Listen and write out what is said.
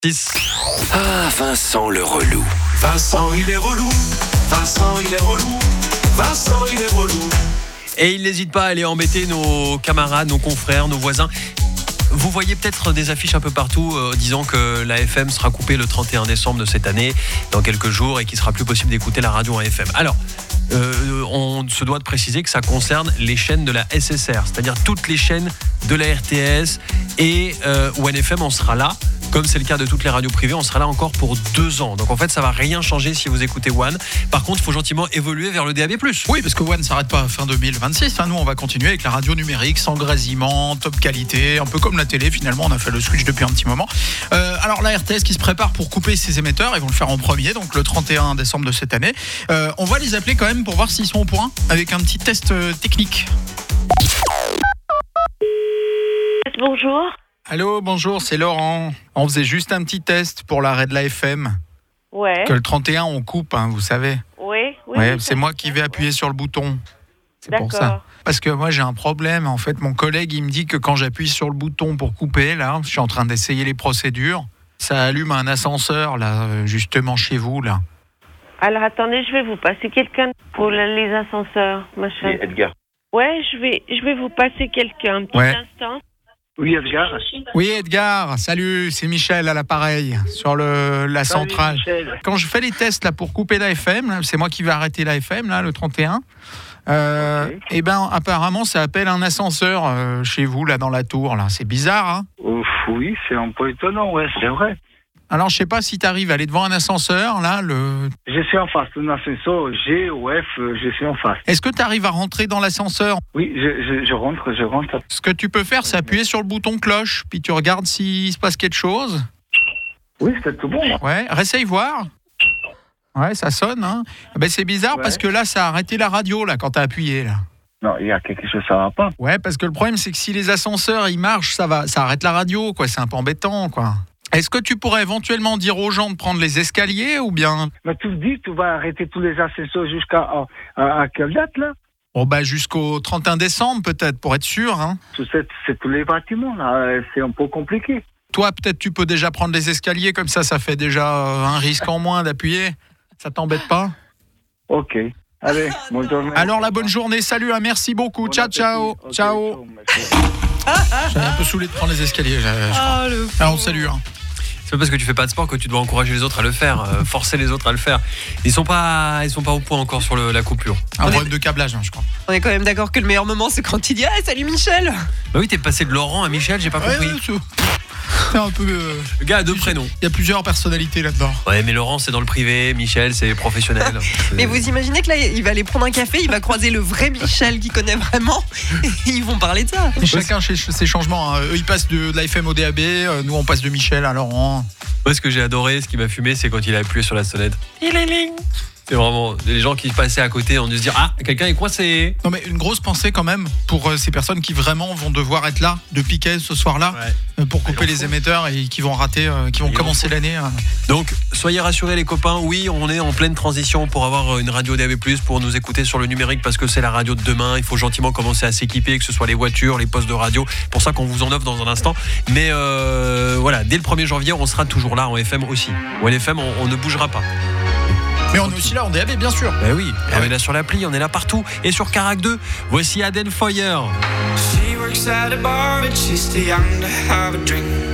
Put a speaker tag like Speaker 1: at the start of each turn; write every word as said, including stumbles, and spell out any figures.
Speaker 1: six.
Speaker 2: Ah, Vincent le relou.
Speaker 3: Vincent, il est relou. Vincent, il est relou. Vincent, il est relou.
Speaker 1: Et il n'hésite pas à aller embêter nos camarades, nos confrères, nos voisins. Vous voyez peut-être des affiches un peu partout euh, disant que la F M sera coupée le trente et un décembre de cette année, dans quelques jours, et qu'il sera plus possible d'écouter la radio en F M. Alors, euh, on se doit de préciser que ça concerne les chaînes de la S S R, c'est-à-dire toutes les chaînes de la R T S et euh, One F M, on sera là. Comme c'est le cas de toutes les radios privées, on sera là encore pour deux ans. Donc en fait, ça va rien changer si vous écoutez One. Par contre, il faut gentiment évoluer vers le D A B plus.
Speaker 4: Oui, parce que One ne s'arrête pas à fin deux mille vingt-six. Enfin, nous, on va continuer avec la radio numérique, sans grésillement, top qualité, un peu comme la télé. Finalement, on a fait le switch depuis un petit moment. Euh, alors, la R T S qui se prépare pour couper ses émetteurs, ils vont le faire en premier, donc le trente et un décembre de cette année. Euh, on va les appeler quand même pour voir s'ils sont au point, avec un petit test euh, technique.
Speaker 5: Bonjour.
Speaker 4: Allô, bonjour, c'est Laurent. On faisait juste un petit test pour l'arrêt de la F M.
Speaker 5: Ouais.
Speaker 4: Que le trente et un, on coupe, hein, vous savez.
Speaker 5: Oui, oui.
Speaker 4: Ouais,
Speaker 5: oui,
Speaker 4: c'est moi qui vais appuyer sur le bouton. C'est pour ça.
Speaker 5: D'accord.
Speaker 4: Parce que moi, j'ai un problème. En fait, mon collègue, il me dit que quand j'appuie sur le bouton pour couper, là, je suis en train d'essayer les procédures, ça allume un ascenseur, là, justement chez vous, là.
Speaker 5: Alors attendez, je vais vous passer quelqu'un pour les ascenseurs, machin.
Speaker 6: Oui, Edgar.
Speaker 5: Ouais, je vais, je vais vous passer quelqu'un, un petit
Speaker 4: Ouais.
Speaker 5: instant.
Speaker 6: Oui, Edgar.
Speaker 4: Oui, Edgar, salut, c'est Michel à l'appareil, sur le, la
Speaker 6: Salut,
Speaker 4: centrale.
Speaker 6: Michel.
Speaker 4: Quand je fais les tests là, pour couper la F M, là, c'est moi qui vais arrêter la F M, là, le trente et un. Euh,
Speaker 6: Ok.
Speaker 4: Et ben, apparemment, ça appelle un ascenseur euh, chez vous, là, dans la tour. Là. C'est bizarre, hein.
Speaker 6: Ouf, oui, c'est un peu étonnant, ouais, c'est vrai.
Speaker 4: Alors, je sais pas si tu arrives à aller devant un ascenseur, là. Le...
Speaker 6: Je suis en face d'un ascenseur G ou F, euh, je suis en face.
Speaker 4: Est-ce que tu arrives à rentrer dans l'ascenseur?
Speaker 6: Oui, je, je, je rentre, je rentre.
Speaker 4: Ce que tu peux faire, c'est appuyer sur le bouton cloche, puis tu regardes s'il se passe quelque chose.
Speaker 6: Oui, c'est tout bon.
Speaker 4: Ouais, réessaye voir. Ouais, ça sonne, hein. Ben, c'est bizarre
Speaker 6: Ouais.
Speaker 4: parce que là, ça a arrêté la radio, là, quand tu as appuyé, là.
Speaker 6: Non, il y a quelque chose, ça va pas.
Speaker 4: Ouais, parce que le problème, c'est que si les ascenseurs, ils marchent, ça va, ça arrête la radio, quoi. C'est un peu embêtant, quoi. Est-ce que tu pourrais éventuellement dire aux gens de prendre les escaliers ou bien...
Speaker 6: Mais tu me dis, tu vas arrêter tous les ascenseurs jusqu'à à, à, à quelle date, là?
Speaker 4: Oh, bah, jusqu'au trente et un décembre, peut-être, pour être sûr, hein.
Speaker 6: Tout c'est, c'est tous les bâtiments, là, euh, c'est un peu compliqué.
Speaker 4: Toi, peut-être, tu peux déjà prendre les escaliers, comme ça, ça fait déjà euh, un risque en moins d'appuyer. Ça t'embête pas?
Speaker 6: Ok. Allez, bonne journée.
Speaker 4: Alors, la bonne journée, salut, hein, merci beaucoup.
Speaker 6: Bon
Speaker 4: ciao,
Speaker 6: appétit.
Speaker 4: ciao,
Speaker 6: Ok,
Speaker 4: ciao.
Speaker 6: merci.
Speaker 4: J'avais un peu saoulé de prendre les escaliers, je je crois.
Speaker 1: Ah, le
Speaker 4: Alors, on salue, hein.
Speaker 1: C'est pas parce que tu fais pas de sport que tu dois encourager les autres à le faire, euh, forcer les autres à le faire. Ils sont pas, ils sont pas au point encore sur le, la coupure.
Speaker 4: Un
Speaker 7: On est-
Speaker 4: problème de câblage, hein, je crois.
Speaker 7: On est quand même d'accord que le meilleur moment, c'est quand il dit « Ah, salut Michel !»
Speaker 1: Bah oui, t'es passé de Laurent à Michel, j'ai pas compris.
Speaker 4: Ouais, ouais, c'est- c'est un peu... euh,
Speaker 1: Le gars a deux prénoms.
Speaker 4: Il y a plusieurs personnalités là-dedans.
Speaker 1: Ouais, mais Laurent c'est dans le privé, Michel c'est professionnel. C'est-
Speaker 7: Mais vous imaginez que là, il va aller prendre un café, il va croiser le vrai Michel qui connaît vraiment, et ils vont parler de ça.
Speaker 4: Et chacun chez ses changements, hein. Eux, ils passent de, de la F M au D A B, euh, nous, on passe de Michel à Laurent.
Speaker 1: Moi, ce que j'ai adoré, ce qui m'a fumé, c'est quand il a appuyé sur la sonnette. C'est vraiment les gens qui passaient à côté, on dû se dire ah, quelqu'un est coincé.
Speaker 4: Non, mais une grosse pensée quand même pour euh, ces personnes qui vraiment vont devoir être là de piquet ce soir-là
Speaker 1: Ouais.
Speaker 4: euh, pour
Speaker 1: Il en
Speaker 4: couper les
Speaker 1: faut.
Speaker 4: émetteurs et qui vont rater, euh, qui vont
Speaker 1: Il en
Speaker 4: commencer
Speaker 1: faut.
Speaker 4: l'année. euh.
Speaker 1: Donc, soyez rassurés les copains, oui, on est en pleine transition pour avoir une radio D A B plus, pour nous écouter sur le numérique parce que c'est la radio de demain. Il faut gentiment commencer à s'équiper, que ce soit les voitures, les postes de radio. Pour ça qu'on vous en offre dans un instant. Mais euh, voilà, dès le premier janvier, on sera toujours là en F M aussi. Ou en F M, on, on ne bougera pas.
Speaker 4: Mais on est aussi là en D A B, bien sûr.
Speaker 1: Ben oui,
Speaker 4: Ah
Speaker 1: on
Speaker 4: ouais.
Speaker 1: est là sur l'appli, on est là partout. Et sur Carac deux, voici Aden Foyer.
Speaker 3: She works at a bar, but she's too young to have a drink.